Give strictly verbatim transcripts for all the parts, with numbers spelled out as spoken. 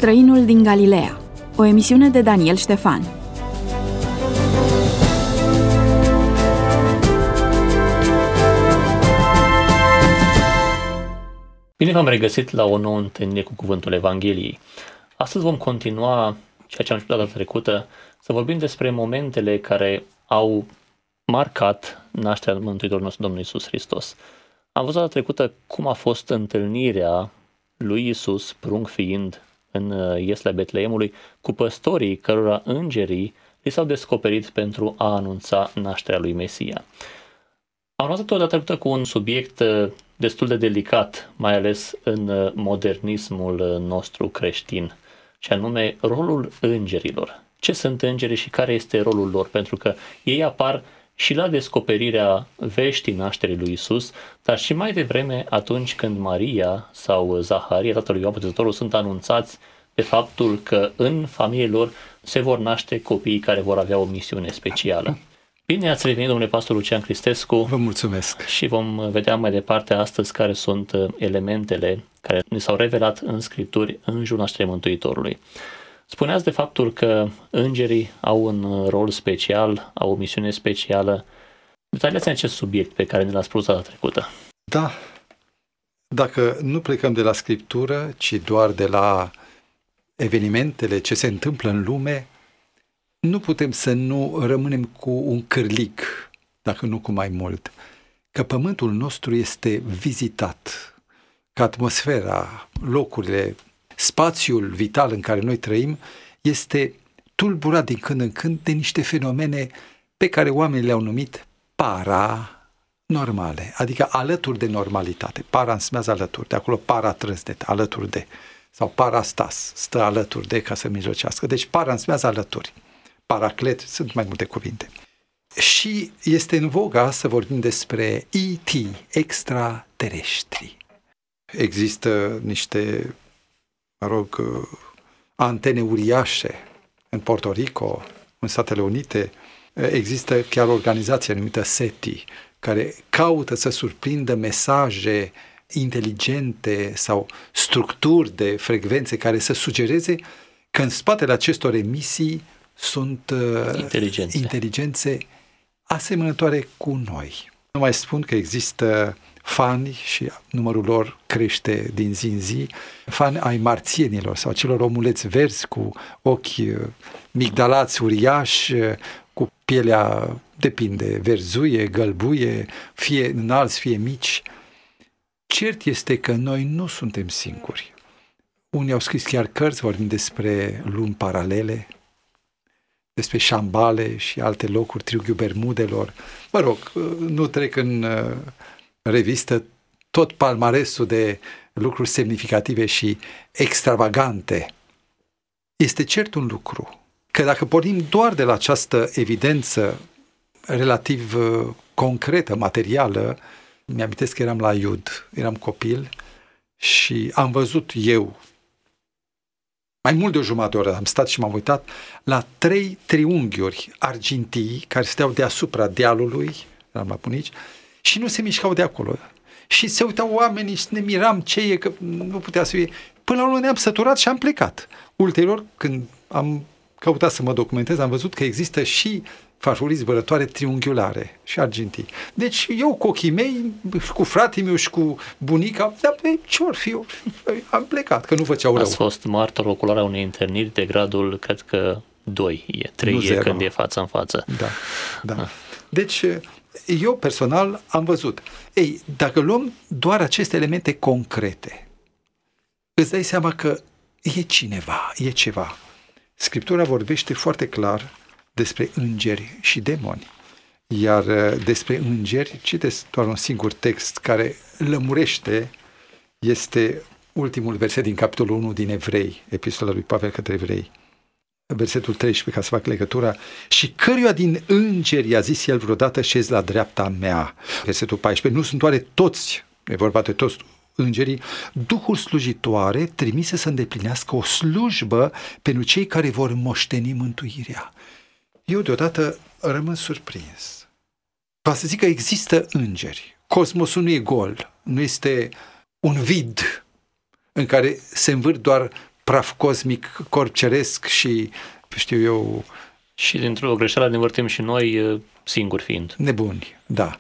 Străinul din Galileea, o emisiune de Daniel Ștefan. Bine v-am regăsit la o nouă întâlnire cu Cuvântul Evangheliei. Astăzi vom continua ceea ce am spus data trecută, să vorbim despre momentele care au marcat nașterea Mântuitorului nostru, Domnul Iisus Hristos. Am văzut data trecută cum a fost întâlnirea lui Iisus, prunc fiind, în ieslea Betleemului, cu păstorii cărora îngerii li s-au descoperit pentru a anunța nașterea lui Mesia. Am văzut o dată trecută cu un subiect destul de delicat, mai ales în modernismul nostru creștin, și anume rolul îngerilor. Ce sunt îngerii și care este rolul lor? Pentru că ei apar și la descoperirea veștii nașterii lui Isus, dar și mai devreme atunci când Maria sau Zaharia, tatăl lui Ioan Botezătorul, sunt anunțați de faptul că în familiile lor se vor naște copiii care vor avea o misiune specială. Bine ați revenit, domnule pastor Lucian Cristescu. Vă mulțumesc. Și vom vedea mai departe astăzi care sunt elementele care ne s-au revelat în Scripturi în jurul nașterii Mântuitorului. Spuneați de faptul că îngerii au un rol special, au o misiune specială. Detaliați-ne acest subiect pe care ne l-ați spus data trecută. Da. Dacă nu plecăm de la Scriptură, ci doar de la evenimentele ce se întâmplă în lume, nu putem să nu rămânem cu un cârlig, dacă nu cu mai mult, că pământul nostru este vizitat, că atmosfera, locurile, spațiul vital în care noi trăim este tulburat din când în când de niște fenomene pe care oamenii le-au numit paranormale, adică alături de normalitate. Para înseamnă alături, de acolo paratrăsdet, alături de, sau parastas, stă alături de ca să mijlocească. Deci para înseamnă alături. Paraclet, sunt mai multe cuvinte. Și este în voga să vorbim despre E T, extraterestri. Există niște, mă rog, antene uriașe în Puerto Rico, în Statele Unite. Există chiar o organizație numită SETI, care caută să surprindă mesaje inteligente sau structuri de frecvențe care să sugereze că în spatele acestor emisii sunt inteligențe. inteligențe asemănătoare cu noi. Nu mai spun că există fani și numărul lor crește din zi în zi, fani ai marțienilor sau celor omuleți verzi cu ochi migdalați uriași, cu pielea, depinde, verzuie, gălbuie, fie înalți, fie mici. Cert este că noi nu suntem singuri. Unii au scris chiar cărți vorbind despre lumi paralele, despre Șambale și alte locuri, triunghiul Bermudelor. Mă rog, nu trec în revistă tot palmaresul de lucruri semnificative și extravagante. Este cert un lucru, că dacă pornim doar de la această evidență relativ concretă, materială, mi-amintesc că eram la Iud, eram copil și am văzut eu, mai mult de o jumătate de oră am stat și m-am uitat la trei triunghiuri argintii care steau deasupra dealului, eram la bunici, și nu se mișcau de acolo. Și se uitau oamenii și ne miram ce e, că nu putea să fie. Până la urmă ne-am săturat și am plecat. Ulterior, când am căutat să mă documentez, am văzut că există și farfurii zburătoare triunghiulare și argintii. Deci eu cu ochii mei, cu fratele meu și cu bunica, dar ce or fi eu? Am plecat, că nu făceau rău. Ați fost martor ocular a unei întâlniri de gradul, cred că doi e, trei e când e față în față. Da, da. Deci eu personal am văzut. Ei, dacă luăm doar aceste elemente concrete, îți dai seama că e cineva, e ceva. Scriptura vorbește foarte clar despre îngeri și demoni. Iar despre îngeri, citesc doar un singur text care lămurește, este ultimul verset din capitolul unu din Evrei, epistola lui Pavel către Evrei. Versetul treisprezece, ca să fac legătura. Și căruia din îngeri a zis el vreodată șezi la dreapta mea. Versetul paisprezece. Nu sunt oare toți, e vorba de toți îngerii, duhuri slujitoare trimise să îndeplinească o slujbă pentru cei care vor moșteni mântuirea. Eu deodată rămân surprins. Va să zic că există îngeri. Cosmosul nu e gol, nu este un vid în care se învârt doar praf cosmic, corp ceresc și, știu eu... Și dintr-o greșeală ne învârtim și noi singuri fiind. Nebuni, da.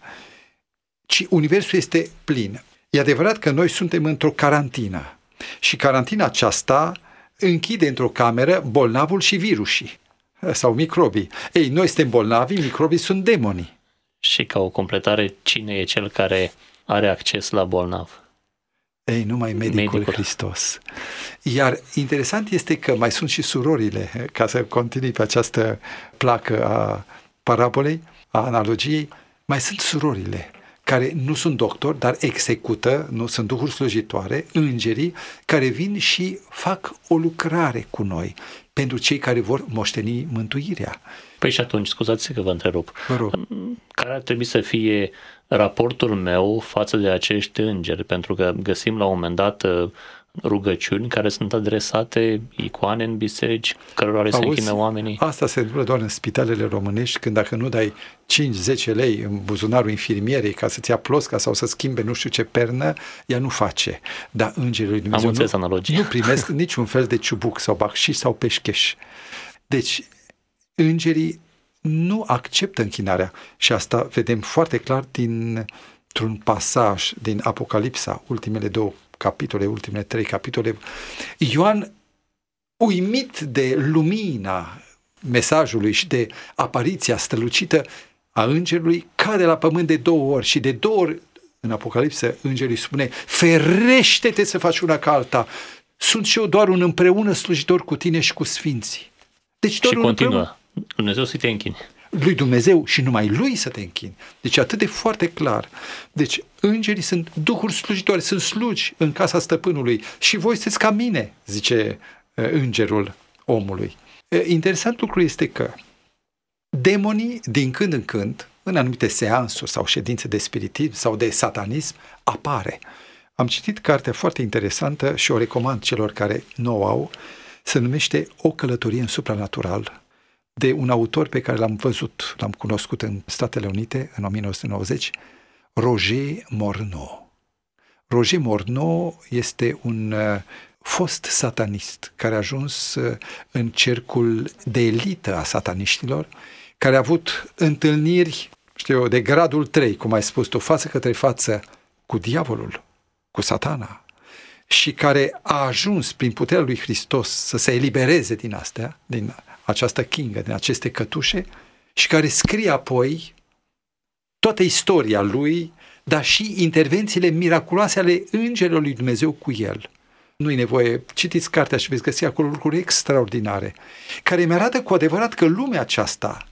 Ci universul este plin. E adevărat că noi suntem într-o carantină și carantina aceasta închide într-o cameră bolnavul și virusii sau microbii. Ei, noi suntem bolnavi, microbii sunt demonii. Și ca o completare, cine e cel care are acces la bolnav? Ei, numai medicul, medicul Hristos. Iar interesant este că mai sunt și surorile, ca să continui pe această placă a parabolei, a analogiei, mai sunt surorile care nu sunt doctori, dar execută, nu sunt duhuri slujitoare, îngerii, care vin și fac o lucrare cu noi pentru cei care vor moșteni mântuirea. Păi și atunci, scuzați că vă întrerup, vă rog. Care ar trebui să fie raportul meu față de acești îngeri? Pentru că găsim la un moment dat rugăciuni care sunt adresate icoane în biserici, cărora le se închină oamenii. Asta se întâmplă doar în spitalele românești, când dacă nu dai cinci zece lei în buzunarul infirmierei ca să-ți ia plosca sau să schimbe nu știu ce pernă, ea nu face. Dar îngerii lui Dumnezeu nu, nu primesc niciun fel de ciubuc sau bacșiș sau peșcheș. Deci, îngerii nu acceptă închinarea și asta vedem foarte clar dintr-un pasaj din Apocalipsa, ultimele două capitole, ultimele trei capitole. Ioan, uimit de lumina mesajului și de apariția strălucită a îngerului, cade la pământ de două ori și de două ori în Apocalipsă îngerul îi spune: ferește-te să faci una ca alta, sunt și eu doar un împreună slujitor cu tine și cu sfinții. Deci doar și continuă, împreună. Dumnezeu să te închini. Lui Dumnezeu și numai lui să te închini. Deci atât de foarte clar. Deci îngerii sunt duhuri slujitoare, sunt slugi în casa stăpânului și voi sunteți ca mine, zice îngerul omului. Interesant lucru este că demonii din când în când, în anumite seansuri sau ședințe de spiritism sau de satanism, apare. Am citit cartea foarte interesantă și o recomand celor care nu o au, se numește O călătorie în supranatural, de un autor pe care l-am văzut, l-am cunoscut în Statele Unite în o mie nouă sute nouăzeci, Roger Morneau. Roger Morneau este un uh, fost satanist care a ajuns uh, în cercul de elită a sataniștilor, care a avut întâlniri, știu eu, de gradul trei, cum ai spus tu, față către față cu diavolul, cu satana, și care a ajuns prin puterea lui Hristos să se elibereze din astea, din această chingă, din aceste cătușe, și care scrie apoi toată istoria lui, dar și intervențiile miraculoase ale îngerilor lui Dumnezeu cu el. Nu-i nevoie, citiți cartea și veți găsi acolo lucruri extraordinare, care mi arată cu adevărat că lumea aceasta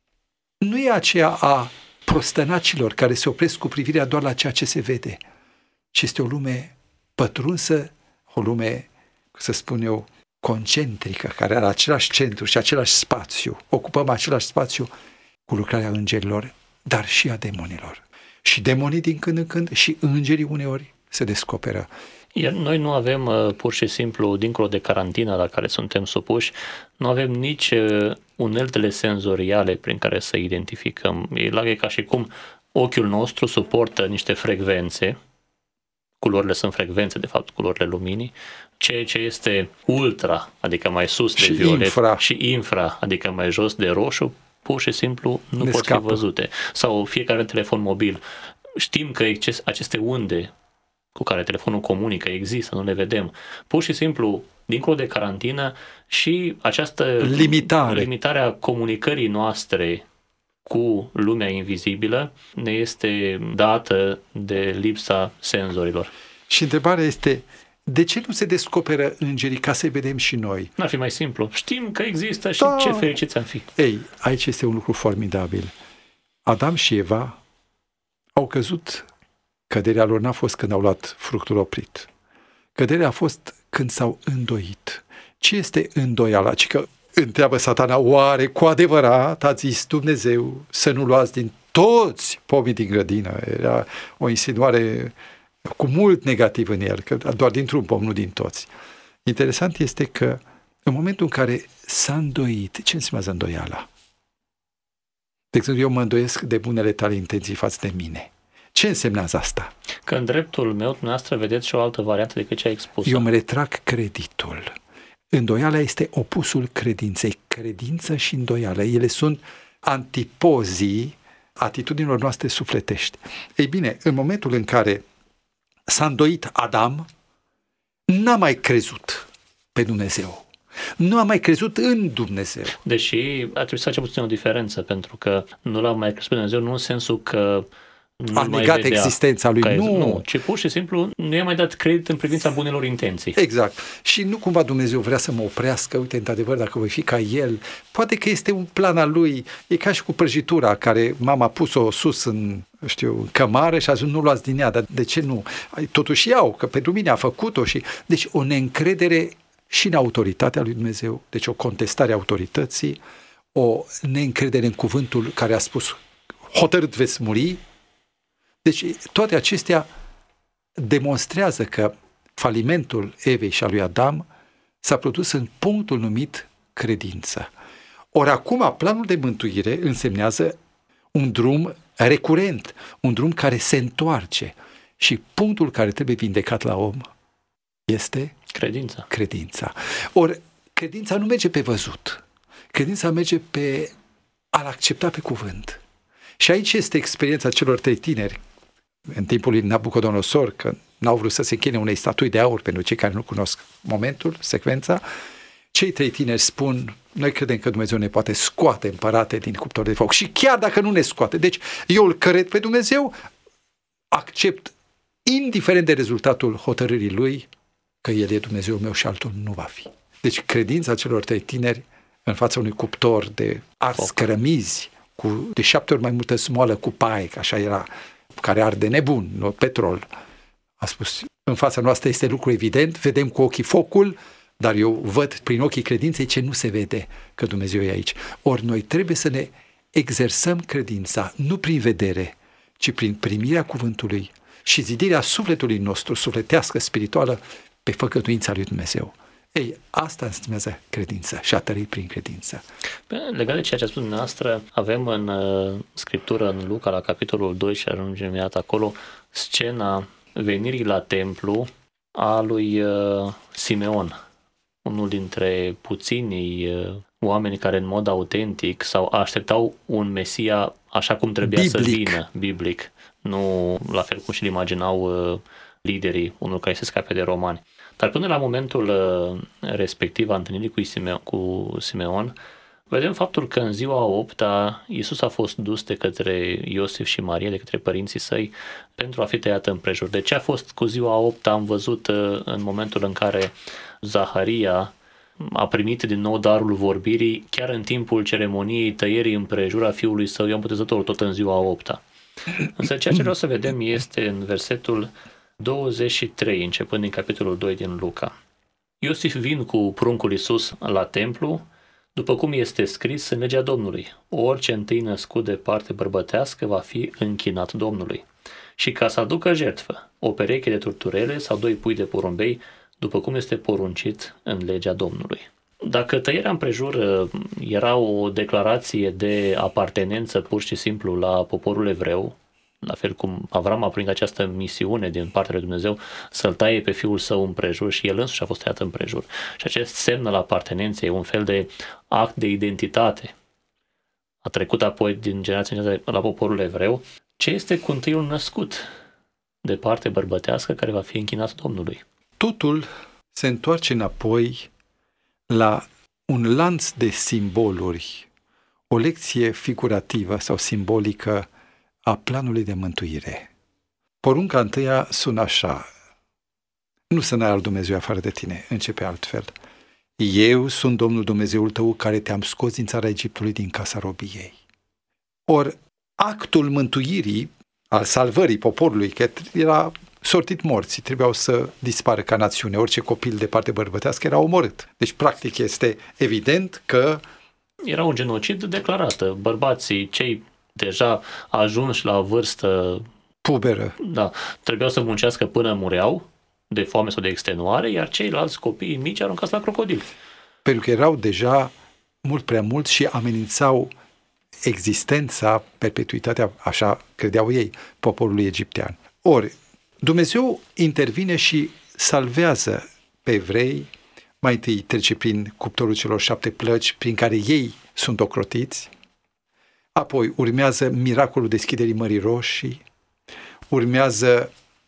nu e aceea a prostănacilor care se opresc cu privirea doar la ceea ce se vede, ci este o lume pătrunsă, o lume, să spun eu, concentrică, care are același centru și același spațiu. Ocupăm același spațiu cu lucrarea îngerilor, dar și a demonilor. Și demonii din când în când și îngerii uneori se descoperă. Iar noi nu avem uh, pur și simplu, dincolo de carantina la care suntem supuși, nu avem nici uh, uneltele senzoriale prin care să identificăm. E ca și cum ochiul nostru suportă niște frecvențe, culorile sunt frecvențe, de fapt, culorile luminii, ceea ce este ultra, adică mai sus de și violet, infra. și infra, adică mai jos de roșu, pur și simplu nu ne pot scapă. fi văzute. Sau fiecare telefon mobil. Știm că aceste unde cu care telefonul comunică există, nu le vedem. Pur și simplu, dincolo de carantină, și această limitare, limitare a comunicării noastre cu lumea invizibilă ne este dată de lipsa senzorilor. Și întrebarea este, de ce nu se descoperă îngerii ca să-i vedem și noi? N-ar fi mai simplu. Știm că există și da. Ce fericiți am fi. Ei, aici este un lucru formidabil. Adam și Eva au căzut, căderea lor n-a fost când au luat fructul oprit. Căderea a fost când s-au îndoit. Ce este îndoiala? Ci că întreabă Satana, oare cu adevărat a zis Dumnezeu să nu luați din toți pomii din grădină? Era o insinuare cu mult negativ în el, că doar dintr-un pom, nu din toți. Interesant este că în momentul în care s-a îndoit, ce înseamnă îndoiala? De exemplu, eu mă îndoiesc de bunele tale intenții față de mine. Ce însemnează asta? Că în dreptul meu, dumneavoastră, vedeți și o altă variantă decât ce a expus. Eu îmi retrag creditul. Îndoiala este opusul credinței. Credință și îndoială, ele sunt antipozii atitudinilor noastre sufletești. Ei bine, în momentul în care s-a îndoit Adam, n-a mai crezut pe Dumnezeu. Nu a mai crezut în Dumnezeu. Deși ar trebui să facem puțin o diferență, pentru că nu l-a mai crezut pe Dumnezeu, nu în sensul că nu a negat vedea existența lui. Nu. nu, ci pur și simplu nu i-a mai dat credit în privința bunelor intenții. Exact. Și nu cumva Dumnezeu vrea să mă oprească, uite, într-adevăr, dacă voi fi ca El, poate că este un plan al Lui, e ca și cu prăjitura care mama a pus-o sus în, știu, în cămară și a zis, nu luați din ea, dar de ce nu? Totuși iau, că pentru mine a făcut-o și... Deci o neîncredere și în autoritatea lui Dumnezeu, deci o contestare a autorității, o neîncredere în cuvântul care a spus, hotărât veți muri. Deci toate acestea demonstrează că falimentul Evei și a lui Adam s-a produs în punctul numit credință. Ori acum planul de mântuire însemnează un drum recurent, un drum care se întoarce și punctul care trebuie vindecat la om este credința. Credința. Ori credința nu merge pe văzut, credința merge pe a-L accepta pe cuvânt. Și aici este experiența celor trei tineri în timpul lui Nabucodonosor, că n-au vrut să se închine unei statui de aur, pentru cei care nu cunosc momentul, secvența. Cei trei tineri spun, noi credem că Dumnezeu ne poate scoate împărate din cuptor de foc și chiar dacă nu ne scoate, deci eu îl cred pe Dumnezeu, accept, indiferent de rezultatul hotărârii Lui, că El e Dumnezeu meu și altul nu va fi. Deci credința celor trei tineri în fața unui cuptor de ars cărămizi, cu de șapte ori mai multă smoală cu paie, că așa era, care arde nebun, nu petrol. A spus, în fața noastră este lucru evident, vedem cu ochii focul, dar eu văd prin ochii credinței ce nu se vede, că Dumnezeu e aici. Ori noi trebuie să ne exersăm credința, nu prin vedere, ci prin primirea cuvântului și zidirea sufletului nostru, sufletească, spirituală, pe făgăduința lui Dumnezeu. Ei, asta înseamnă credința și a trăit prin credință. Legat de ceea ce a spus dumneavoastră, avem în uh, Scriptură, în Luca, la capitolul doi, și ajungem imediat acolo, scena venirii la templu a lui uh, Simeon, unul dintre puținii uh, oameni care în mod autentic sau așteptau un Mesia așa cum trebuia biblic. Să vină, biblic, nu la fel cum și-l imaginau uh, liderii, unul care se scape de romani. Dar până la momentul respectiv a întâlnirii cu Simeon, cu Simeon, vedem faptul că în ziua a opta Iisus a fost dus de către Iosif și Maria, de către părinții săi, pentru a fi tăiat împrejur. De ce a fost cu ziua a opta? Am văzut în momentul în care Zaharia a primit din nou darul vorbirii, chiar în timpul ceremoniei tăierii împrejur a fiului său Ioan Botezătorul, tot în ziua a opta. Însă ceea ce vreau să vedem este în versetul douăzeci și trei, începând din capitolul doi din Luca. Iosif vin cu pruncul Iisus la templu, după cum este scris în legea Domnului. Orice întâi născut de parte bărbătească va fi închinat Domnului. Și ca să aducă jertfă, o pereche de turturele sau doi pui de porumbei, după cum este poruncit în legea Domnului. Dacă tăierea împrejur era o declarație de apartenență pur și simplu la poporul evreu, la fel cum Avram a primit această misiune din partea lui Dumnezeu să-l taie pe fiul său împrejur și el însuși a fost tăiat împrejur. Și acest semn al apartenenței, un fel de act de identitate, a trecut apoi din generație în generație la poporul evreu. Ce este cu întâiul născut de parte bărbătească care va fi închinat Domnului? Totul se întoarce înapoi la un lanț de simboluri, o lecție figurativă sau simbolică a planului de mântuire. Porunca întâia sună așa: nu să n-ai alt Dumnezeu afară de tine. Începe altfel: eu sunt Domnul Dumnezeul tău care te-am scos din țara Egiptului, din casa robiei. Ori actul mântuirii, al salvării poporului, că era sortit morții, trebuiau să dispară ca națiune, orice copil de parte bărbătească era omorât. Deci practic este evident că era un genocid declarat. Bărbații, cei deja ajunși la vârstă puberă, da, trebuiau să muncească până mureau de foame sau de extenuare, iar ceilalți copii mici aruncați la crocodili. Pentru că erau deja mult prea mulți și amenințau existența, perpetuitatea, așa credeau ei, poporului egiptean. Ori Dumnezeu intervine și salvează pe evrei, mai întâi trece prin cuptorul celor șapte plăci prin care ei sunt ocrotiți, apoi urmează miracolul deschiderii Mării Roșii, urmează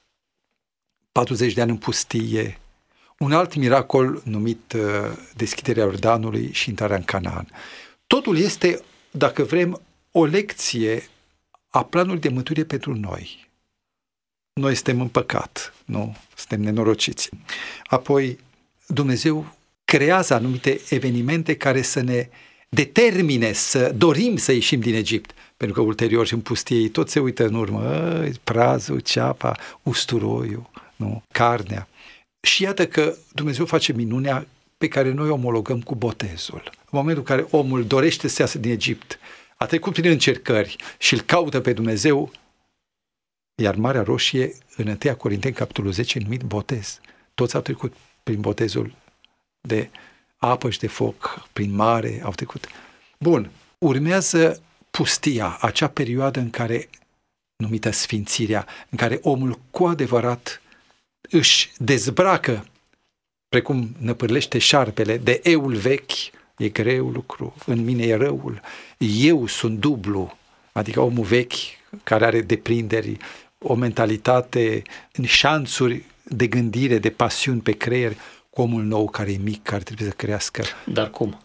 patruzeci de ani în pustie, un alt miracol numit uh, deschiderea Iordanului și intrarea în Canaan. Totul este, dacă vrem, o lecție a planului de mântuire pentru noi. Noi suntem în păcat, nu? Suntem nenorociți. Apoi, Dumnezeu creează anumite evenimente care să ne determine să dorim să ieșim din Egipt, pentru că ulterior și în pustie ei tot se uită în urmă, prazul, ceapa, usturoiul, nu? Carnea. Și iată că Dumnezeu face minunea pe care noi o omologăm cu botezul. În momentul în care omul dorește să iasă din Egipt, a trecut prin încercări și îl caută pe Dumnezeu, iar Marea Roșie, în întâi Corinteni, capitolul zece, numit botez. Toți au trecut prin botezul de apă și de foc, prin mare, au trecut. Bun, urmează pustia, acea perioadă în care, numită sfințirea, în care omul cu adevărat își dezbracă, precum năpârlește șarpele, de eul vechi, e greu lucru, în mine e răul, eu sunt dublu, adică omul vechi care are deprinderi, o mentalitate, șanțuri de gândire, de pasiuni pe creier, cu omul nou care e mic, care trebuie să crească. Dar cum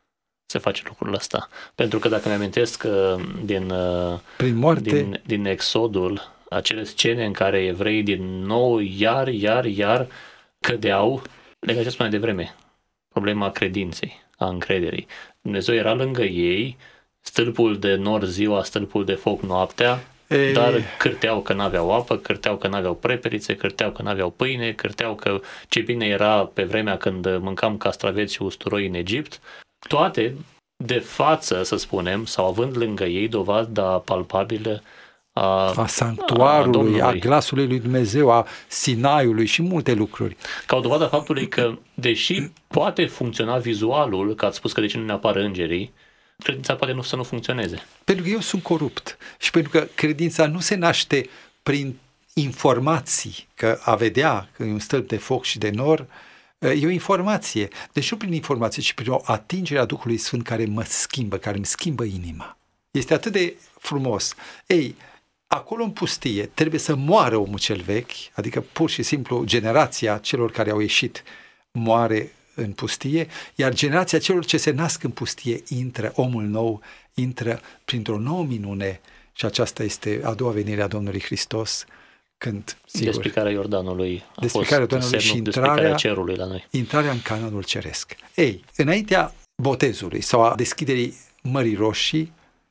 se face lucrul ăsta? Pentru că dacă mi-amintesc din, prin moarte, din, din Exodul, acele scene în care evreii din nou iar, iar, iar cădeau, legat ce spunea de vreme, problema credinței, a încrederii. Dumnezeu era lângă ei, stâlpul de nor ziua, stâlpul de foc noaptea, e... dar cârteau că n-aveau apă, cârteau că n-aveau preperițe, cârteau că n-aveau pâine, cârteau că ce bine era pe vremea când mâncam castraveți și usturoi în Egipt, toate de față, să spunem, sau având lângă ei dovada palpabilă a, a sanctuarului, a, a, a glasului lui Dumnezeu, a Sinaiului și multe lucruri. Ca o dovadă a faptului că, deși poate funcționa vizualul, că ați spus că de ce nu ne apară îngerii, credința poate nu să nu funcționeze. Pentru că eu sunt corupt și pentru că credința nu se naște prin informații, că a vedea că e un stâlp de foc și de nor, e o informație. Deci nu prin informație, ci prin o atingere a Duhului Sfânt care mă schimbă, care îmi schimbă inima. Este atât de frumos. Ei, acolo în pustie trebuie să moară omul cel vechi, adică pur și simplu generația celor care au ieșit moare în pustie, iar generația celor ce se nasc în pustie intră, omul nou intră printr-o nouă minune și aceasta este a doua venire a Domnului Hristos, când, sigur, despicarea Iordanului a despicarea fost Iordanului și intrarea cerului la noi. Intrarea în Canaanul ceresc. Ei, înaintea botezului sau a deschiderii Mării Roșii,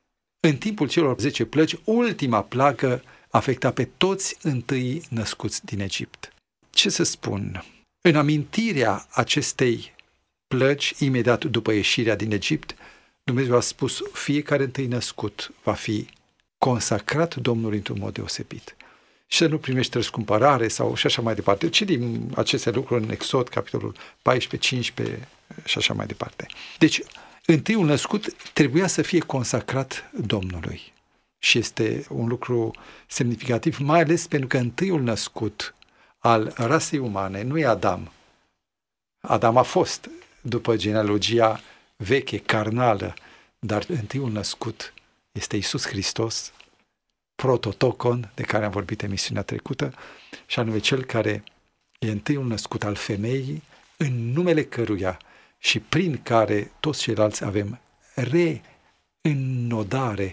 în timpul celor zece plăci, ultima plagă afecta pe toți întâi născuți din Egipt. Ce să spun? În amintirea acestei plăci, imediat după ieșirea din Egipt, Dumnezeu a spus, fiecare întâi născut va fi consacrat Domnului într-un mod deosebit. Și să nu primești răscumpărare sau și așa mai departe. Citim aceste lucruri în Exod, capitolul paisprezece, cincisprezece și așa mai departe. Deci, întâiul născut trebuia să fie consacrat Domnului. Și este un lucru semnificativ, mai ales pentru că întâiul născut al rasei umane nu e Adam. Adam a fost, după genealogia veche, carnală, dar întâiul născut este Iisus Hristos, prototocon, de care am vorbit emisiunea trecută, și anume cel care e întâiul născut al femeii, în numele căruia și prin care toți ceilalți avem reînnodare,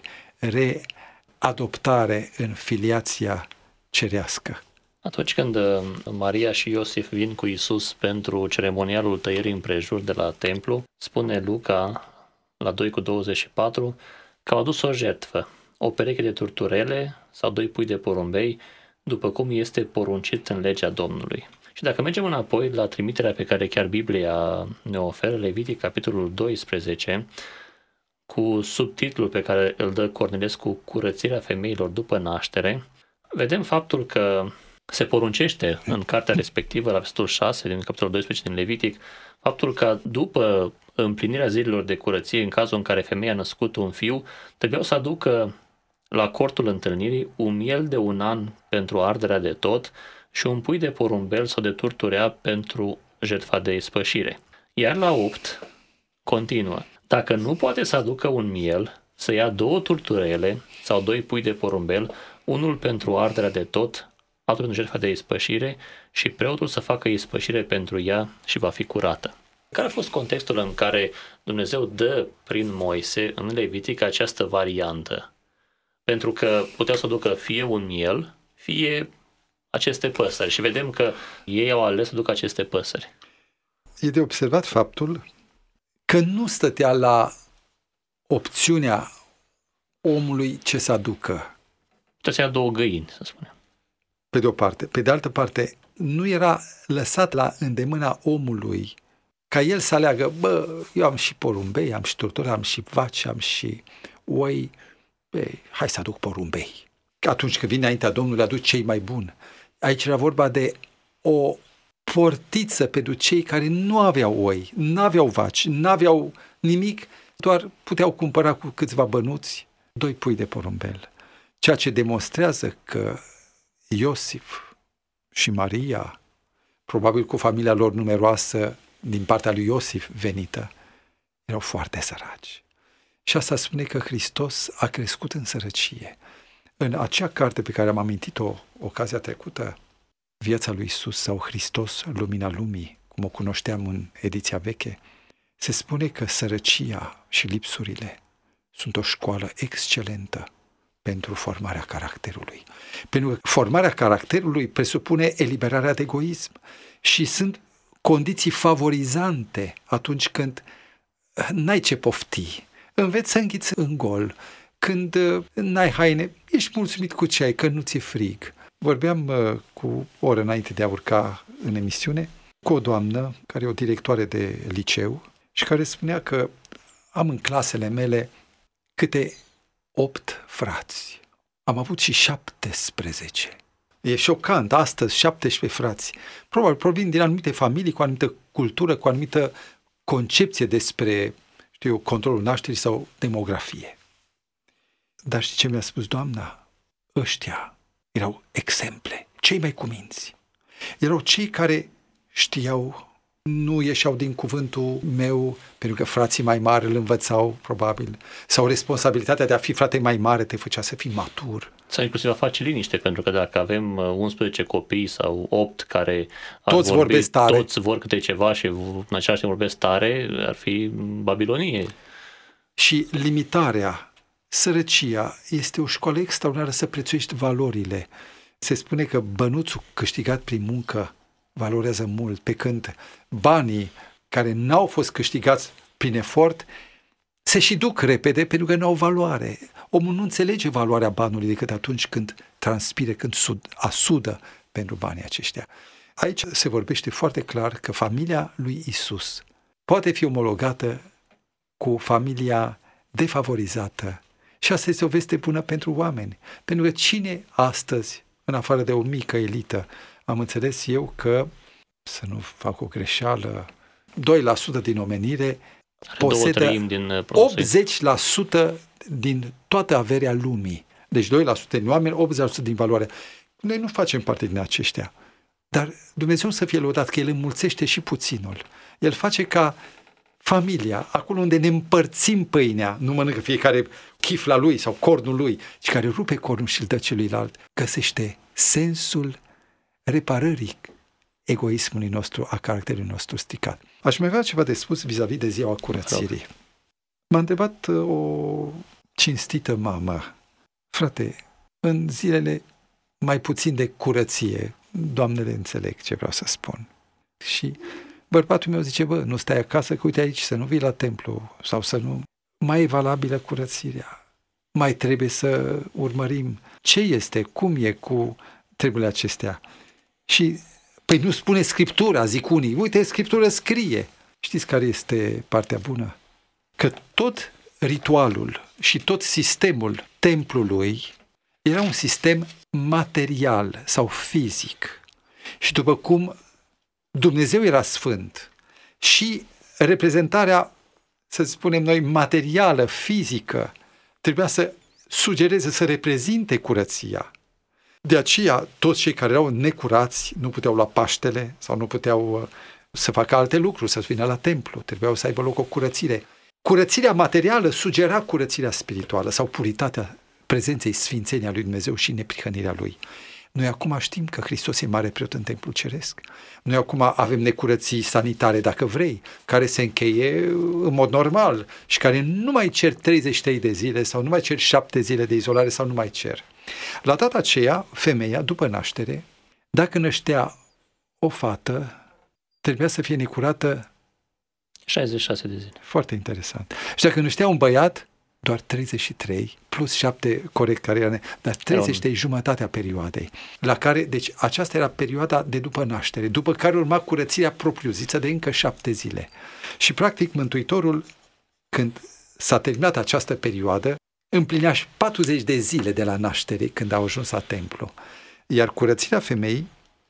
readoptare în filiația cerească. Atunci când Maria și Iosif vin cu Iisus pentru ceremonialul tăierii împrejur de la templu, spune Luca la doi cu douăzeci și patru că au adus o jertfă, o pereche de turturele sau doi pui de porumbei, după cum este poruncit în legea Domnului. Și dacă mergem înapoi la trimiterea pe care chiar Biblia ne oferă, Levitic, capitolul doisprezece, cu subtitlul pe care îl dă Cornilescu, Curățirea femeilor după naștere, vedem faptul că se poruncește în cartea respectivă, la versetul șase din capitolul doisprezece din Levitic, faptul că după împlinirea zilelor de curăție, în cazul în care femeia a născut un fiu, trebuiau să aducă la cortul întâlnirii un miel de un an pentru arderea de tot și un pui de porumbel sau de turturea pentru jertfa de ispășire. Iar la opt continuă. Dacă nu poate să aducă un miel, să ia două turturele sau doi pui de porumbel, unul pentru arderea de tot, altul în jertfa de ispășire și preotul să facă ispășire pentru ea și va fi curată. Care a fost contextul în care Dumnezeu dă prin Moise în Levitic această variantă? Pentru că puteau să ducă fie un miel, fie aceste păsări. Și vedem că ei au ales să ducă aceste păsări. E de observat faptul că nu stătea la opțiunea omului ce să aducă. Putea să ia două găini, să spunem. Pe de o parte. Pe de altă parte, nu era lăsat la îndemâna omului ca el să aleagă, bă, eu am și porumbei, am și turturi, am și vaci, am și oi, bă, hai să aduc porumbei. Că atunci când vine înaintea Domnului, aduc cei mai buni. Aici era vorba de o portiță pentru cei care nu aveau oi, nu aveau vaci, nu aveau nimic, doar puteau cumpăra cu câțiva bănuți doi pui de porumbel. Ceea ce demonstrează că Iosif și Maria, probabil cu familia lor numeroasă din partea lui Iosif venită, erau foarte săraci. Și asta spune că Hristos a crescut în sărăcie. În acea carte pe care am amintit-o ocazia trecută, Viața lui Iisus sau Hristos, Lumina Lumii, cum o cunoșteam în ediția veche, se spune că sărăcia și lipsurile sunt o școală excelentă pentru formarea caracterului. Pentru că formarea caracterului presupune eliberarea de egoism și sunt condiții favorizante atunci când n-ai ce pofti, înveți să înghiți în gol, când n-ai haine, ești mulțumit cu ce ai, că nu ți-e frig. Vorbeam uh, cu o oră înainte de a urca în emisiune cu o doamnă care e o directoare de liceu și care spunea că am în clasele mele câte opt frați. Am avut și șaptesprezece. E șocant, astăzi șaptesprezece frați. Probabil provin din anumite familii, cu anumită cultură, cu anumită concepție despre, știu eu, controlul nașterii sau demografie. Dar știi ce mi-a spus doamna? Ăștia erau exemple, cei mai cuminți. Erau cei care știau, nu ieșeau din cuvântul meu, pentru că frații mai mari îl învățau, probabil, sau responsabilitatea de a fi frate mai mare te făcea să fii matur. Sau inclusiv a face liniște, pentru că dacă avem unsprezece copii sau opt care toți vorbi, vorbesc tare, toți vor câte ceva și în același timp vorbesc tare, ar fi Babilonie. Și limitarea, sărăcia, este o școală extraordinară să prețuiești valorile. Se spune că bănuțul câștigat prin muncă valorează mult, pe când banii care n-au fost câștigați prin efort se și duc repede pentru că nu au valoare. Omul nu înțelege valoarea banului decât atunci când transpire, când sud, asudă pentru banii aceștia. Aici se vorbește foarte clar că familia lui Isus poate fi omologată cu familia defavorizată. Și asta este o veste bună pentru oameni. Pentru că cine astăzi, în afară de o mică elită, am înțeles eu că, să nu fac o greșeală, doi la sută din omenire posedă din optzeci la sută din toată averea lumii. Deci doi la sută din oameni, optzeci la sută din valoare. Noi nu facem parte din aceștia. Dar Dumnezeu să fie lăudat că El înmulțește și puținul. El face ca familia, acolo unde ne împărțim pâinea, nu mănâncă fiecare chifla lui sau cornul lui, ci care rupe cornul și îl dă celuilalt, găsește sensul reparării egoismului nostru, a caracterului nostru stricat. Aș mai avea ceva de spus vis-a-vis de ziua curățirii. M-a întrebat o cinstită mamă, frate, în zilele mai puțin de curăție, doamnele înțeleg ce vreau să spun. Și bărbatul meu zice, bă, nu stai acasă, că uite aici, să nu vii la templu sau să nu... Mai e valabilă curățirea. Mai trebuie să urmărim ce este, cum e cu treburile acestea. Și, păi nu spune Scriptura, zic unii. Uite, Scriptura scrie. Știți care este partea bună? Că tot ritualul și tot sistemul templului era un sistem material sau fizic. Și după cum Dumnezeu era sfânt și reprezentarea, să spunem noi, materială, fizică, trebuia să sugereze, să reprezinte curăția. De aceea, toți cei care erau necurați nu puteau lua Paștele sau nu puteau să facă alte lucruri, să vină la templu, trebuiau să aibă loc o curățire. Curățirea materială sugera curățirea spirituală sau puritatea prezenței sfințenia lui Dumnezeu și neprihănirea lui. Noi acum știm că Hristos e mare preot în templul ceresc. Noi acum avem necurății sanitare, dacă vrei, care se încheie în mod normal și care nu mai cer treizeci și trei de zile sau nu mai cer șapte zile de izolare sau nu mai cer. La data aceea, femeia, după naștere, dacă năștea o fată, trebuia să fie necurată șaizeci și șase de zile. Foarte interesant. Și dacă năștea un băiat, doar treizeci și trei, plus șapte corect care era, dar treizeci și trei jumătatea perioadei, la care, deci aceasta era perioada de după naștere, după care urma curățirea propriu-zisă de încă șapte zile. Și practic Mântuitorul, când s-a terminat această perioadă, împlinea și patruzeci de zile de la naștere când au ajuns la templu. Iar curățirea femeii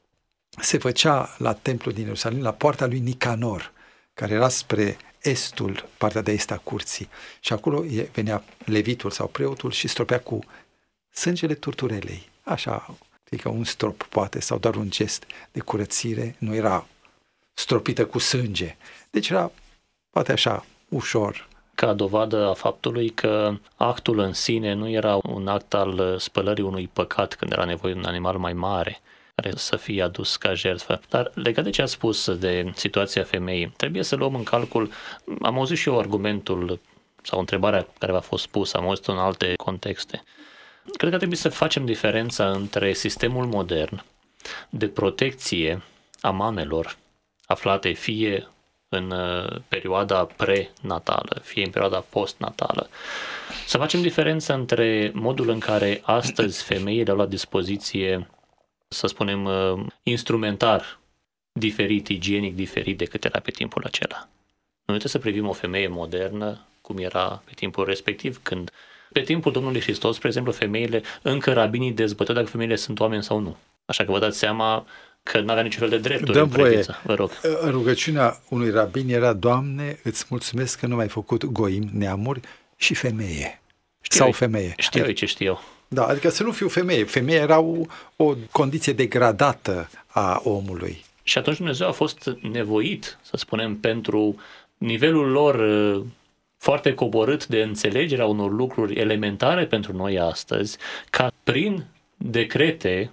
se făcea la templu din Ierusalim, la poarta lui Nicanor, care era spre estul, partea de est a curții. Și acolo venea levitul sau preotul și stropea cu sângele turturelei. Așa, adică un strop poate, sau doar un gest de curățire, nu era stropită cu sânge. Deci era, poate așa, ușor. Ca dovadă a faptului că actul în sine nu era un act al spălării unui păcat când era nevoie de un animal mai mare care să fie adus ca jertfă. Dar legat de ce a spus de situația femeii, trebuie să luăm în calcul, am auzit și eu argumentul sau întrebarea care v-a fost pusă, am auzit în alte contexte. Cred că trebuie să facem diferența între sistemul modern de protecție a mamelor aflate fie în perioada prenatală, fie în perioada postnatală. Să facem diferența între modul în care astăzi femeile au la dispoziție, să spunem, instrumentar diferit, igienic diferit decât era pe timpul acela. Noi trebuie să privim o femeie modernă cum era pe timpul respectiv, când pe timpul Domnului Hristos, spre exemplu, femeile, încă rabinii dezbăteau dacă femeile sunt oameni sau nu. Așa că vă dați seama că nu avea niciun fel de drepturi în previță. Vă rog. Rugăciunea unui rabin era: Doamne, îți mulțumesc că nu m-ai făcut goim, neamuri și femeie. Știu sau eu, femeie. Știu adică, ce știu eu. Da, adică să nu fiu femeie. Femeia era o, o condiție degradată a omului. Și atunci Dumnezeu a fost nevoit, să spunem, pentru nivelul lor foarte coborât de înțelegerea unor lucruri elementare pentru noi astăzi, ca prin decrete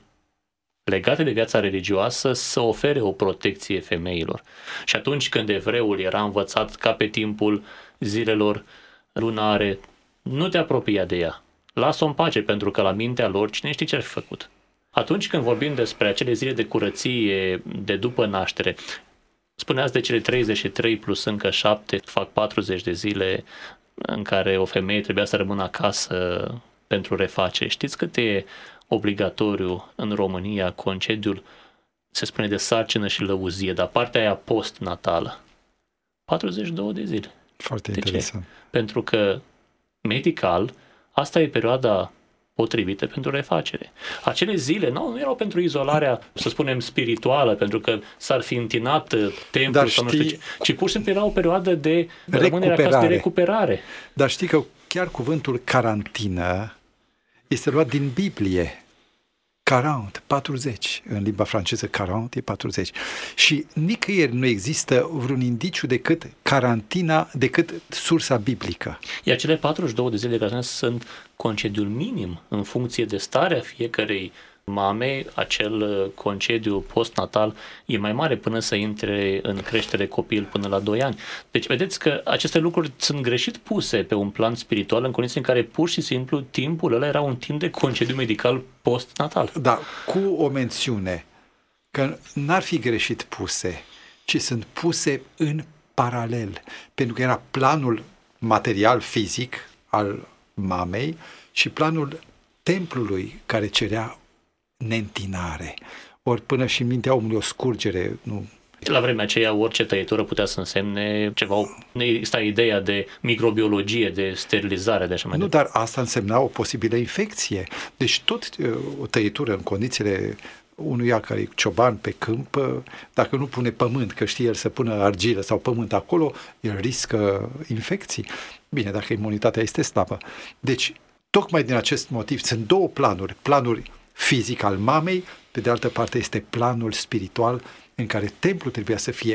legate de viața religioasă să ofere o protecție femeilor. Și atunci când evreul era învățat ca pe timpul zilelor lunare, nu te apropia de ea. Lasă-o în pace, pentru că la mintea lor cine știe ce ar fi făcut. Atunci când vorbim despre acele zile de curăție de după naștere, spuneați de cele treizeci și trei plus încă șapte, fac patruzeci de zile în care o femeie trebuia să rămână acasă pentru refacere. Știți cât e obligatoriu în România concediul, se spune, de sarcină și lăuzie, dar partea aia postnatală? patruzeci și două de zile. Foarte de interesant. Ce? Pentru că medical asta e perioada potrivită pentru refacere. Acele zile nu, nu erau pentru izolarea, să spunem, spirituală, pentru că s-ar fi întinat templul sau nu știu ce, ci pur și simplu era o perioadă de rămânere acasă, de recuperare. Dar știi că chiar cuvântul carantină este luat din Biblie. patruzeci, patruzeci, în limba franceză patruzeci e patruzeci. Și nicăieri nu există vreun indiciu decât carantina, decât sursa biblică. Iar cele patruzeci și două de zile de carantină sunt concediul minim în funcție de starea fiecărei mame. Acel concediu postnatal e mai mare până să intre în creștere copil până la doi ani. Deci vedeți că aceste lucruri sunt greșit puse pe un plan spiritual în condiții în care pur și simplu timpul ăla era un timp de concediu medical postnatal. Da, cu o mențiune că n-ar fi greșit puse, ci sunt puse în paralel, pentru că era planul material fizic al mamei și planul templului care cerea neîntinare. Ori până și în mintea omului o scurgere, nu... La vremea aceea orice tăietură putea să însemne ceva, exista ideea de microbiologie, de sterilizare, de așa mai Nu, departe. dar asta însemna o posibilă infecție. Deci tot o tăietură în condițiile unuia care e cioban pe câmp, dacă nu pune pământ, că știe el să pună argilă sau pământ acolo, el riscă infecții. Bine, dacă imunitatea este slabă. Deci, tocmai din acest motiv sunt două planuri. Planul fizic al mamei, pe de altă parte este planul spiritual în care templul trebuia să fie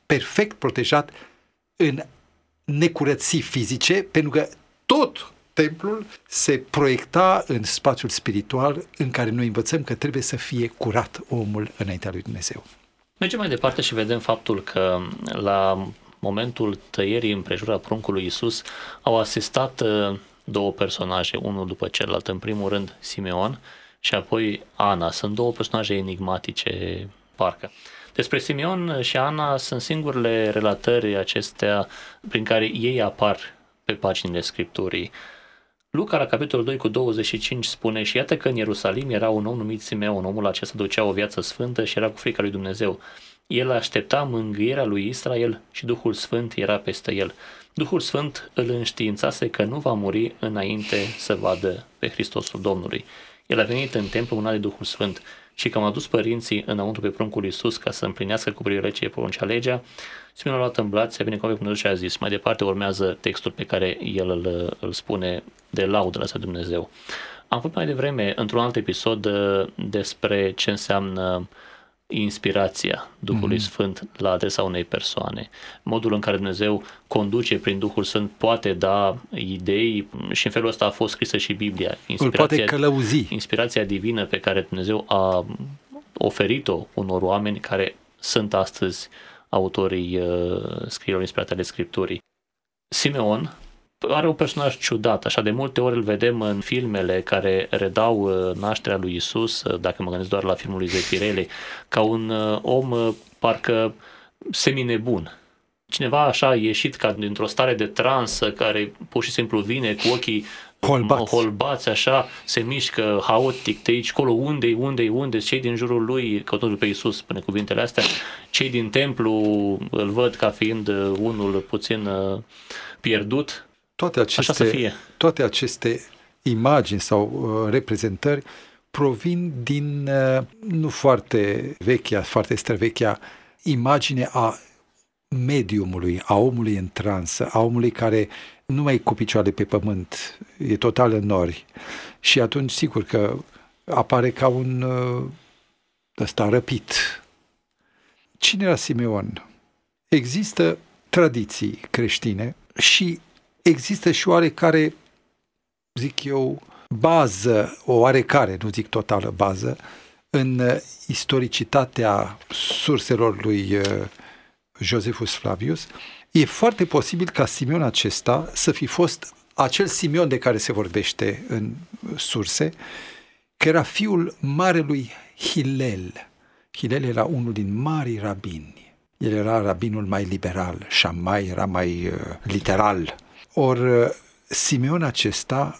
perfect protejat în necurății fizice, pentru că tot templul se proiecta în spațiul spiritual în care noi învățăm că trebuie să fie curat omul înaintea lui Dumnezeu. Mergem mai departe și vedem faptul că la momentul tăierii împrejurarea pruncului Iisus au asistat două personaje, unul după celălalt. În primul rând Simeon și apoi Ana. Sunt două personaje enigmatice, parcă. Despre Simeon și Ana sunt singurele relatări acestea prin care ei apar pe paginile Scripturii. Luca, la capitolul doi cu douăzeci și cinci, spune: și iată că în Ierusalim era un om numit Simeon. Omul acesta ducea o viață sfântă și era cu frica lui Dumnezeu. El aștepta mângâierea lui Israel și Duhul Sfânt era peste el. Duhul Sfânt îl înștiințase că nu va muri înainte să vadă pe Hristosul Domnului. El a venit în templu mânat de Duhul Sfânt și că m-a dus părinții înăuntru pe pruncul lui Iisus ca să împlinească cu privire ce poruncea legea, Simeon a luat în brațe, a binecuvântat pe Dumnezeu și a zis. Mai departe urmează textul pe care el îl, îl spune de laudă la Dumnezeu. Am făcut mai devreme, într-un alt episod, despre ce înseamnă inspirația Duhului mm-hmm. Sfânt la adresa unei persoane. Modul în care Dumnezeu conduce prin Duhul Sfânt poate da idei și în felul ăsta a fost scrisă și Biblia. Îl poate călăuzi. Inspirația divină pe care Dumnezeu a oferit-o unor oameni care sunt astăzi autorii uh, scrierilor inspirate ale Scripturii. Simeon are un personaj ciudat, așa de multe ori îl vedem în filmele care redau uh, nașterea lui Isus, uh, dacă mă gândesc doar la filmul lui Zefirelli, ca un uh, om uh, parcă seminebun. Cineva așa ieșit ca dintr-o stare de transă, care pur și simplu vine cu ochii holbați, holbați așa, se mișcă haotic de aici, colo, unde-i, unde-i, unde cei din jurul lui, căutându-l pe Iisus, spune cuvintele astea, cei din templu îl văd ca fiind unul puțin pierdut. Toate aceste, așa să fie. Toate aceste imagini sau uh, reprezentări provin din uh, nu foarte vechea, foarte străvechea imagine a mediumului, a omului în transă, a omului care nu mai e cu picioare pe pământ, e total în nori. Și atunci, sigur că apare ca un uh, ăsta răpit. Cine era Simeon? Există tradiții creștine și există și oarecare, zic eu, bază, o oarecare, nu zic totală bază, în istoricitatea surselor lui Josephus Flavius. E foarte posibil ca Simeon acesta să fi fost acel Simeon de care se vorbește în surse, că era fiul marelui Hilel. Hilel era unul din marii rabini. El era rabinul mai liberal, Shammai era mai uh, literal. Or, Simeon acesta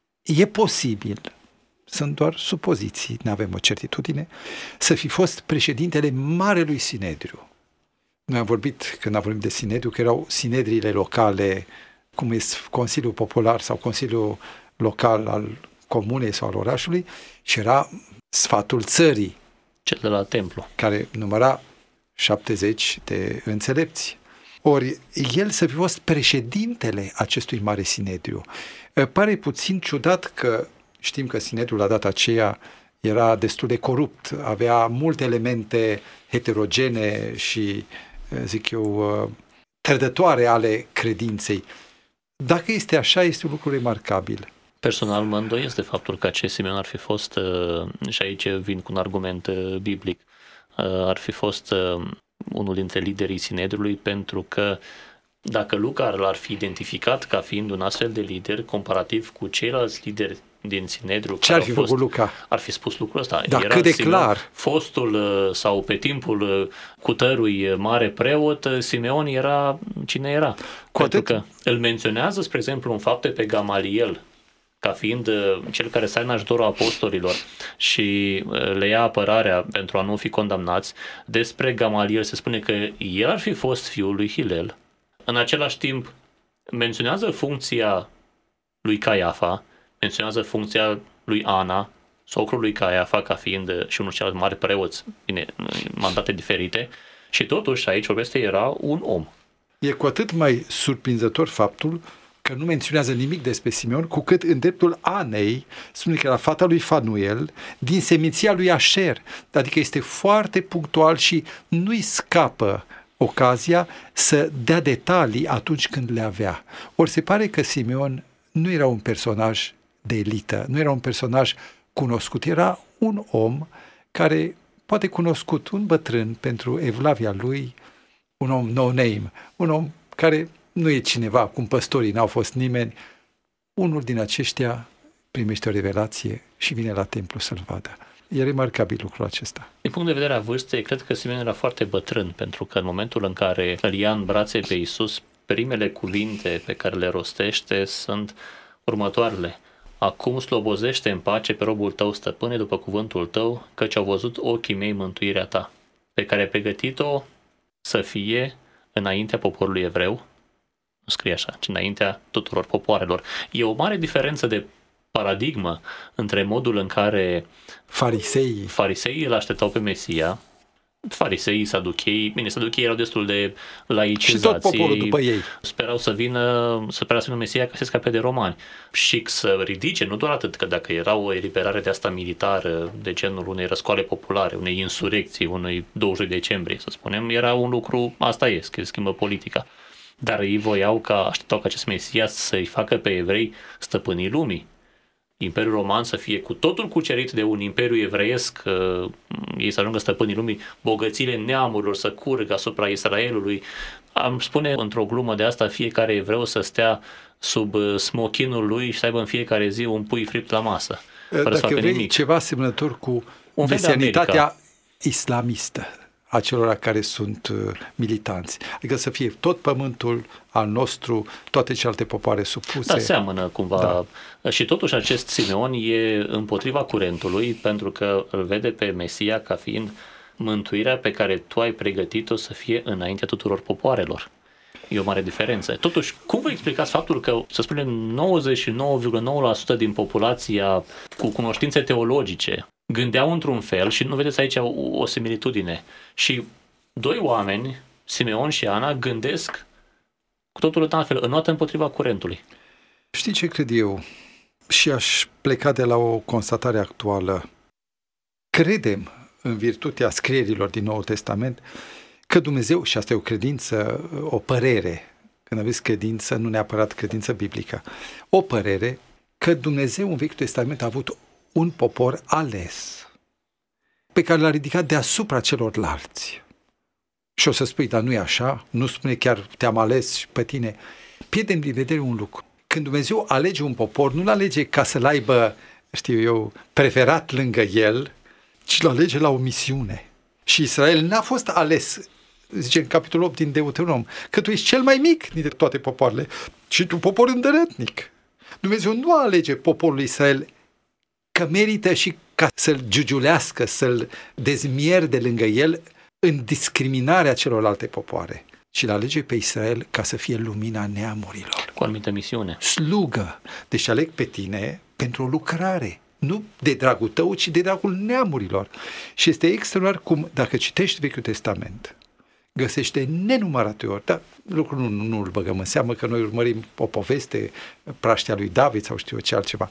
e posibil, sunt doar supoziții, nu avem o certitudine, să fi fost președintele Marelui Sinedriu. Noi am vorbit, când am vorbit de Sinedriu, că erau sinedriile locale, cum este Consiliul Popular sau Consiliul Local al Comunei sau al orașului, și era sfatul țării. Cel de la templu. Care număra șaptezeci de înțelepți. Ori el să fi fost președintele acestui mare Sinedriu. Pare puțin ciudat că știm că Sinedriul la data aceea era destul de corupt, avea multe elemente heterogene și, zic eu, trădătoare ale credinței. Dacă este așa, este un lucru remarcabil. Personal mă îndoiesc de faptul că acest Simeon ar fi fost, și aici vin cu un argument biblic, ar fi fost unul dintre liderii Sinedriului, pentru că dacă Luca l-ar fi identificat ca fiind un astfel de lider, comparativ cu ceilalți lideri din Sinedriu, ce ar fi făcut Luca? Ar fi spus lucrul ăsta. Da, cât de Simeon, clar. Fostul sau pe timpul cutărui mare preot, Simeon era cine era. Cu Pentru atât... că îl menționează, spre exemplu, în fapte pe Gamaliel, ca fiind cel care stă în ajutorul apostolilor și le ia apărarea pentru a nu fi condamnați. Despre Gamaliel se spune că el ar fi fost fiul lui Hilel. În același timp, menționează funcția lui Caiafa, menționează funcția lui Ana, socrul lui Caiafa, ca fiind și unul celălalt mari preoți, bine, mandate diferite, și totuși aici vorbește era un om. E cu atât mai surprinzător faptul că nu menționează nimic despre Simeon, cu cât în dreptul Anei spune că era fata lui Fanuel, din seminția lui Așer. Adică este foarte punctual și nu-i scapă ocazia să dea detalii atunci când le avea. Ori se pare că Simeon nu era un personaj de elită, nu era un personaj cunoscut, era un om care, poate cunoscut, un bătrân pentru evlavia lui, un om no-name, un om care nu e cineva, cum păstorii n-au fost nimeni, unul din aceștia primește o revelație și vine la templu să-l vadă. E remarcabil lucrul acesta. Din punct de vedere a vârstei, cred că Simeon era foarte bătrân, pentru că în momentul în care îl ia în brațe pe Iisus, primele cuvinte pe care le rostește sunt următoarele. Acum slobozește în pace pe robul tău, stăpâne, după cuvântul tău, căci au văzut ochii mei mântuirea ta, pe care ai pregătit-o să fie înaintea poporului evreu. Nu scrie așa, ci înaintea tuturor popoarelor. E o mare diferență de paradigmă între modul în care Fariseii, fariseii îl așteptau pe Mesia, fariseii, saduchei, bine, saduchei erau destul de laicizați. Și tot poporul după ei. Sperau să vină, să sperau să vină Mesia ca să scape de romani. Și să ridice, nu doar atât, că dacă era o eliberare de asta militară, de genul unei răscoale populare, unei insurecții, unui douăzeci decembrie, să spunem, era un lucru, asta e, că schimbă politica. Dar ei voiau ca, așteptau ca acest Mesia să-i facă pe evrei stăpânii lumii. Imperiul Roman să fie cu totul cucerit de un imperiu evreiesc, ei să ajungă stăpânii lumii, bogățile neamurilor să curgă asupra Israelului. Am spune într-o glumă de asta, fiecare evreu să stea sub smochinul lui și să aibă în fiecare zi un pui fript la masă, fără Dacă să facă vrei nimic. ceva asemănător cu Un fel de mesianitatea America. islamistă a celor care sunt uh, militanți. Adică să fie tot pământul al nostru, toate celelalte popoare supuse. Da, seamănă cumva. Da. Și totuși acest Simeon e împotriva curentului, pentru că îl vede pe Mesia ca fiind mântuirea pe care tu ai pregătit-o să fie înaintea tuturor popoarelor. E o mare diferență. Totuși, cum vă explicați faptul că, să spunem, nouăzeci și nouă virgulă nouă la sută din populația cu cunoștințe teologice gândeau într-un fel și nu vedeți aici o, o similitudine. Și doi oameni, Simeon și Ana, gândesc cu totul altfel, înoată împotriva curentului. Știi ce cred eu? Și aș pleca de la o constatare actuală. Credem, în virtutea scrierilor din Noul Testament, că Dumnezeu, și asta e o credință, o părere, când aveți credință, nu neapărat credință biblică, o părere că Dumnezeu în Vechiul Testament a avut un popor ales, pe care l-a ridicat deasupra celorlalți. Și o să spui, dar nu e așa, nu spune chiar te-am ales și pe tine. Pierdem din vedere un lucru. Când Dumnezeu alege un popor, nu-l alege ca să-l aibă, știu eu, preferat lângă el, ci l alege la o misiune. Și Israel n-a fost ales, zice în capitolul opt din Deuteronom, că tu ești cel mai mic dintre toate popoarele și tu popor îndărătnic. Dumnezeu nu alege poporul Israel că merită și ca să-l giugiulească, să-l dezmierde lângă el în discriminarea celorlalte popoare, ci îl alege pe Israel ca să fie lumina neamurilor. Cu o anumită misiune. Slugă. Deci aleg pe tine pentru o lucrare. Nu de dragul tău, ci de dragul neamurilor. Și este extraordinar cum, dacă citești Vechiul Testament, găsești de nenumărate ori, dar lucrul nu, nu, nu îl băgăm în seamă, că noi urmărim o poveste, praștea lui David sau știu eu ce altceva.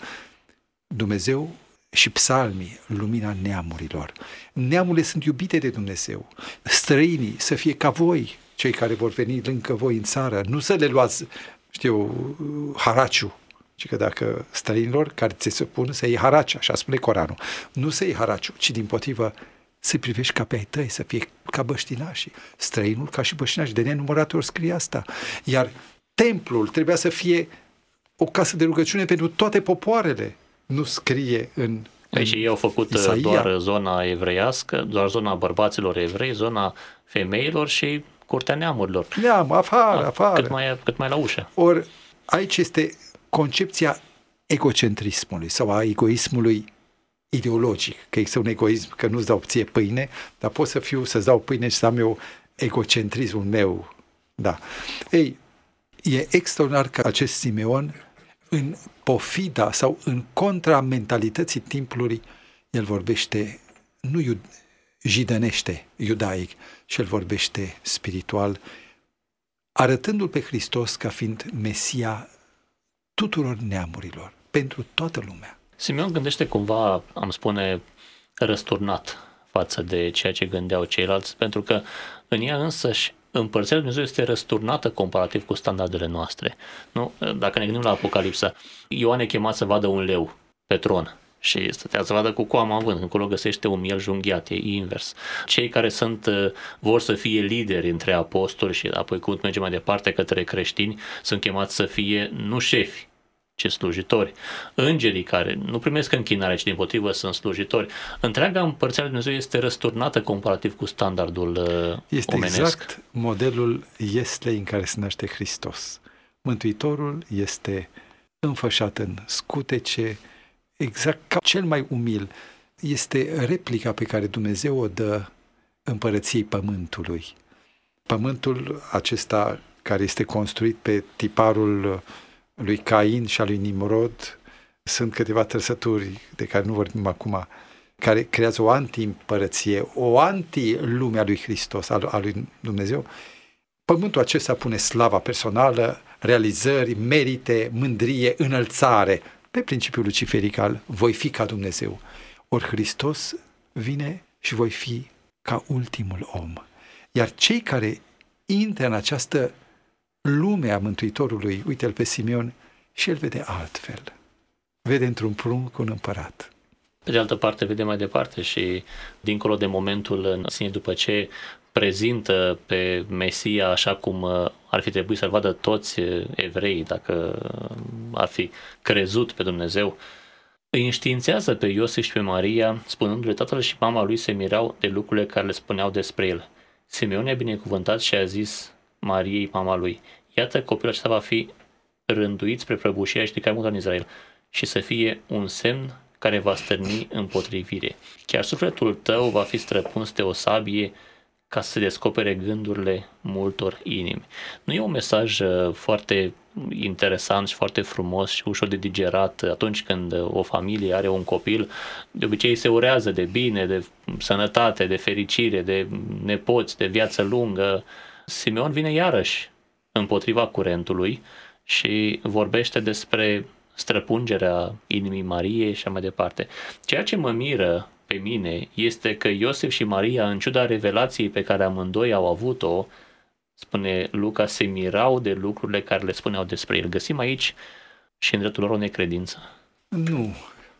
Dumnezeu și psalmii, lumina neamurilor. Neamurile sunt iubite de Dumnezeu. Străinii să fie ca voi, cei care vor veni lângă voi în țară, nu să le luați, știu, haraciu, ci că dacă străinilor care ți se pun să iei haraci, așa spune Coranul, nu să iei haraciu, ci dimpotrivă să privești ca pe ai tăi, să fie ca băștinașii. Străinul ca și băștinașii, de nenumărate ori scrie asta. Iar templul trebuia să fie o casă de rugăciune pentru toate popoarele. Nu scrie în Păi și ei au făcut Isaia. Doar zona evreiască, doar zona bărbaților evrei, zona femeilor și curtea neamurilor. Neam, afară, Da, afară. Cât mai, cât mai la ușă. Ori aici este concepția egocentrismului sau a egoismului ideologic, că există un egoism, că nu-ți dau ție pâine, dar pot să fiu, să-ți dau pâine și să am eu egocentrismul meu. Da. Ei, e extraordinar că acest Simeon, în pofida sau în contra mentalității timpului, el vorbește, nu iud, jidănește iudaic, și el vorbește spiritual, arătându-l pe Hristos ca fiind Mesia tuturor neamurilor, pentru toată lumea. Simeon gândește cumva, am spune, răsturnat față de ceea ce gândeau ceilalți, pentru că în ea însăși împărțirea lui Dumnezeu este răsturnată comparativ cu standardele noastre. Nu? Dacă ne gândim la Apocalipsa, Ioan e chemat să vadă un leu pe tron și stătea să vadă cu coama în vânt, încolo găsește un miel junghiat, e invers. Cei care sunt, vor să fie lideri între apostoli și apoi cum merge mai departe către creștini, sunt chemați să fie nu șefi, ci slujitori. Îngerii care nu primesc închinare, ci dimpotrivă sunt slujitori. Întreaga împărțire lui Dumnezeu este răsturnată comparativ cu standardul este omenesc. Exact modelul Ieslei în care se naște Hristos. Mântuitorul este înfășat în scutece, exact ca cel mai umil. Este replica pe care Dumnezeu o dă împărăției pământului. Pământul acesta care este construit pe tiparul lui Cain și a lui Nimrod, sunt câteva trăsături de care nu vorbim acum, care creează o anti-împărăție, o anti-lume a lui Hristos, a lui Dumnezeu. Pământul acesta pune slava personală, realizări, merite, mândrie, înălțare, pe principiul luciferic al voi fi ca Dumnezeu. Ori Hristos vine și voi fi ca ultimul om. Iar cei care intră în această lumea Mântuitorului, uite-l pe Simeon, și el vede altfel. Vede într-un prunc un împărat. Pe de altă parte, vedem mai departe și dincolo de momentul în sine, după ce prezintă pe Mesia așa cum ar fi trebuit să-l vadă toți evreii, dacă ar fi crezut pe Dumnezeu, îi înștiințează pe Iosif și pe Maria, spunându-le tatăl și mama lui se mirau de lucrurile care le spuneau despre el. Simeon i-a binecuvântat și a zis Mariei, mama lui, iată, copilul acesta va fi rânduit spre prăbușirea și ridicarea multor în Israel și să fie un semn care va stârni împotrivire. Chiar sufletul tău va fi străpuns de o sabie ca să se descopere gândurile multor inimi. Nu e un mesaj foarte interesant și foarte frumos și ușor de digerat atunci când o familie are un copil, de obicei se urează de bine, de sănătate, de fericire, de nepoți, de viață lungă. Simeon vine iarăși împotriva curentului și vorbește despre străpungerea inimii Mariei și așa mai departe. Ceea ce mă miră pe mine este că Iosif și Maria, în ciuda revelației pe care amândoi au avut-o, spune Luca, se mirau de lucrurile care le spuneau despre el. Găsim aici și în dreptul lor o necredință? Nu,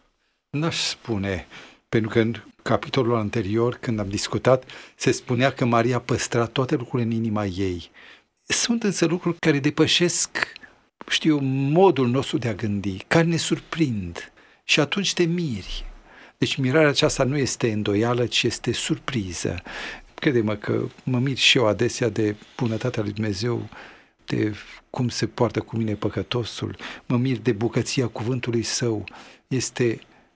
n-aș spune, pentru că în capitolul anterior, când am discutat, se spunea că Maria păstra toate lucrurile în inima ei. Sunt însă lucruri care depășesc, știu, modul nostru de a gândi, care ne surprind și atunci te miri. Deci mirarea aceasta nu este îndoială, ci este surpriză. Crede-mă că mă mir și eu adesea de bunătatea lui Dumnezeu, de cum se poartă cu mine păcătosul, mă mir de bucăția cuvântului său. Este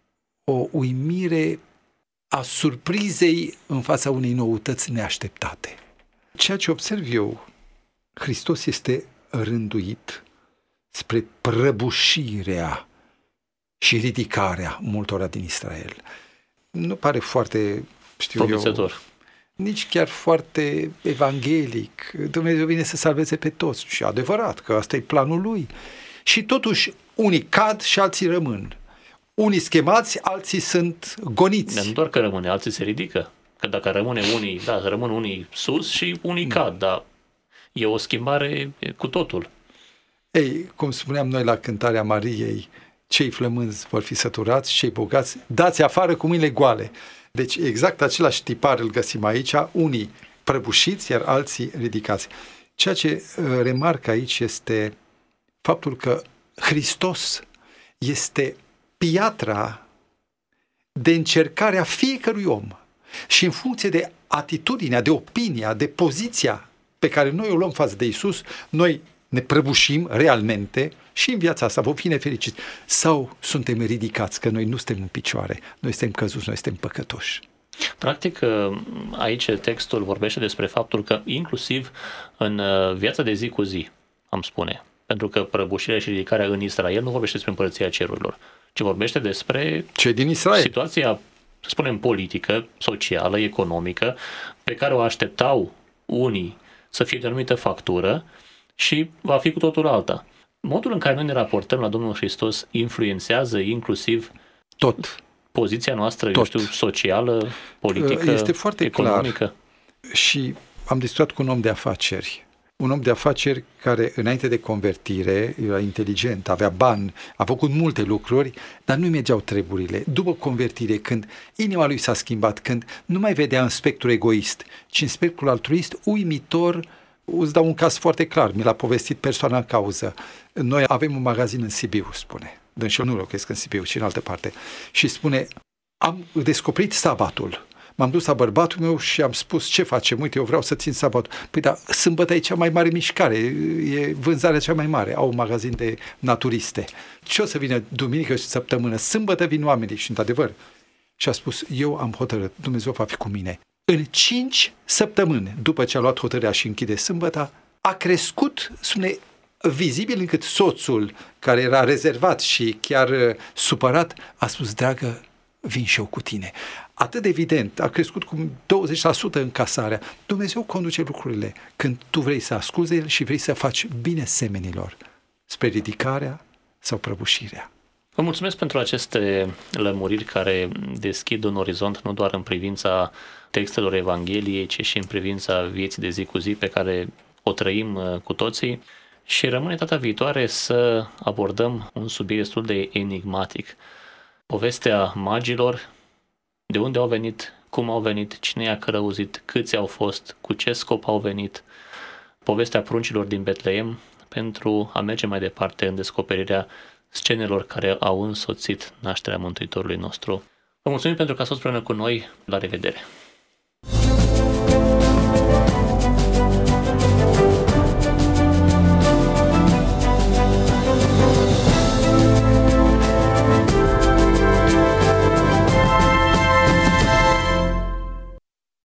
o uimire a surprizei în fața unei noutăți neașteptate. Ceea ce observ eu, Hristos este rânduit spre prăbușirea și ridicarea multora din Israel. Nu pare foarte, știu eu, nici chiar foarte evanghelic. Dumnezeu vine să salveze pe toți și adevărat că asta e planul lui. Și totuși unii cad și alții rămân. Unii schemați, alții sunt goniți. Nu doar că rămâne, alții se ridică. Că dacă rămâne unii, da, rămân unii sus și unii cad, dar e o schimbare cu totul. Ei, cum spuneam noi la cântarea Mariei, cei flămânzi vor fi săturați, cei bogați, dați afară cu mâinile goale. Deci exact același tipar îl găsim aici, unii prăbușiți, iar alții ridicați. Ceea ce remarc aici este faptul că Hristos este piatra de încercare a fiecărui om și în funcție de atitudinea, de opinia, de poziția pe care noi o luăm față de Iisus, noi ne prăbușim realmente și în viața asta vom fi nefericiți. Sau suntem ridicați, că noi nu suntem în picioare, noi suntem căzuți, noi suntem păcătoși. Practic, aici textul vorbește despre faptul că inclusiv în viața de zi cu zi, am spune, pentru că prăbușirea și ridicarea în Israel nu vorbește despre împărăția cerurilor, ci vorbește despre cei din Israel. Situația, să spunem, politică, socială, economică, pe care o așteptau unii să fie de anumită factură și va fi cu totul alta. Modul în care noi ne raportăm la Domnul Hristos influențează inclusiv tot poziția noastră, tot. eu știu, socială, politică, este foarte economică. Clar. Și am discutat cu un om de afaceri. Un om de afaceri care înainte de convertire era inteligent, avea bani, a făcut multe lucruri, dar nu-i mergeau treburile. După convertire, când inima lui s-a schimbat, când nu mai vedea în spectru egoist, ci în spectrul altruist, uimitor, îți dau un caz foarte clar, mi l-a povestit persoana în cauză. Noi avem un magazin în Sibiu, spune. Dânsul nu locuiesc în Sibiu, ci în altă parte. Și spune, am descoperit sabatul. M-am dus la bărbatul meu și am spus, ce facem? Uite, eu vreau să țin sabatul. Păi da, sâmbătă e cea mai mare mișcare, e vânzarea cea mai mare. Au un magazin de naturiste. Ce o să vină duminică și săptămână? Sâmbătă vin oamenii și într-adevăr. Și a spus, eu am hotărât, Dumnezeu va fi cu mine. În cinci săptămâni, după ce a luat hotărârea și închide sâmbăta, a crescut, spune, vizibil încât soțul, care era rezervat și chiar supărat, a spus, dragă, vin și eu cu tine. Atât de evident, a crescut cu douăzeci la sută încasarea. Dumnezeu conduce lucrurile când tu vrei să asculți de El și vrei să faci bine semenilor, spre ridicarea sau prăbușirea. Vă mulțumesc pentru aceste lămuriri care deschid un orizont nu doar în privința textelor Evangheliei, ci și în privința vieții de zi cu zi pe care o trăim cu toții. Și rămâne data viitoare să abordăm un subiect destul de enigmatic. Povestea magilor, de unde au venit, cum au venit, cine i-a călăuzit, câți au fost, cu ce scop au venit, povestea pruncilor din Betleem, pentru a merge mai departe în descoperirea scenelor care au însoțit nașterea Mântuitorului nostru. Vă mulțumim pentru că ați fost împreună cu noi. La revedere!